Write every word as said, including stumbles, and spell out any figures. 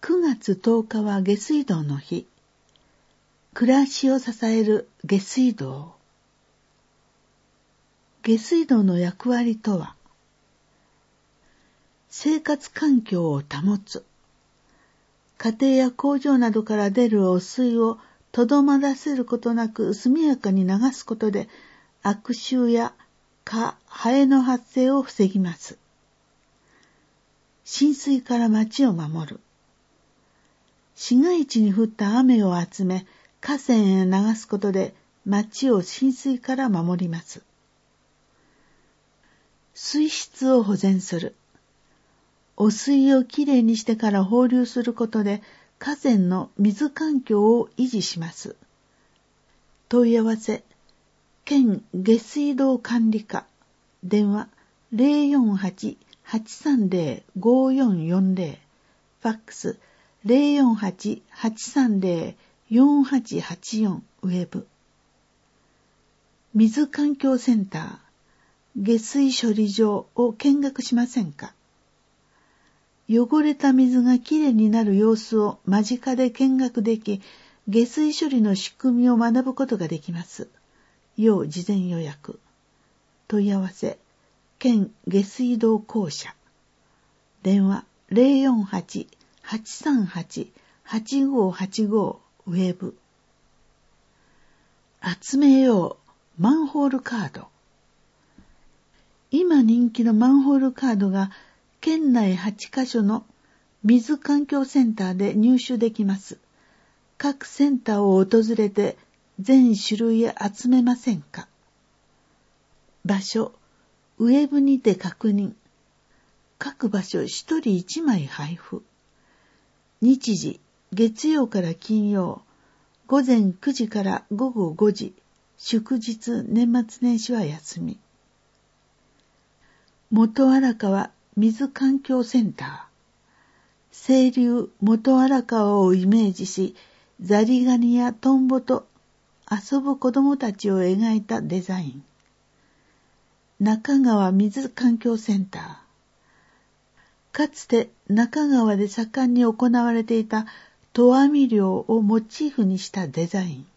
くがつとおかは下水道の日。暮らしを支える下水道。下水道の役割とは、生活環境を保つ。家庭や工場などから出る汚水をとどまらせることなく速やかに流すことで悪臭や蚊、ハエの発生を防ぎます。浸水から町を守る。市街地に降った雨を集め河川へ流すことで町を浸水から守ります。水質を保全する。汚水をきれいにしてから放流することで河川の水環境を維持します。問い合わせ、県下水道管理課、電話 ゼロよんはち はちさんゼロ ごよんよんゼロ、ファックス ゼロよんはち はちさんゼロ よんはちはちよん、ウェブ。水環境センター、下水処理場を見学しませんか？汚れた水がきれいになる様子を間近で見学でき、下水処理の仕組みを学ぶことができます。要事前予約。問い合わせ、県下水道公社。電話ゼロよんはち はちさんはち はちごはちご、ウェブ。集めようマンホールカード。今人気のマンホールカードが県内はちカ所の水環境センターで入手できます。各センターを訪れて全種類集めませんか？場所、ウェブにて確認。各場所ひとりいちまい配布。日時、月曜から金曜、午前くじから午後ごじ、祝日、年末年始は休み。元荒川水環境センター。清流元荒川をイメージし、ザリガニやトンボと遊ぶ子供たちを描いたデザイン。中川水環境センター。かつて中川で盛んに行われていた投網漁をモチーフにしたデザイン。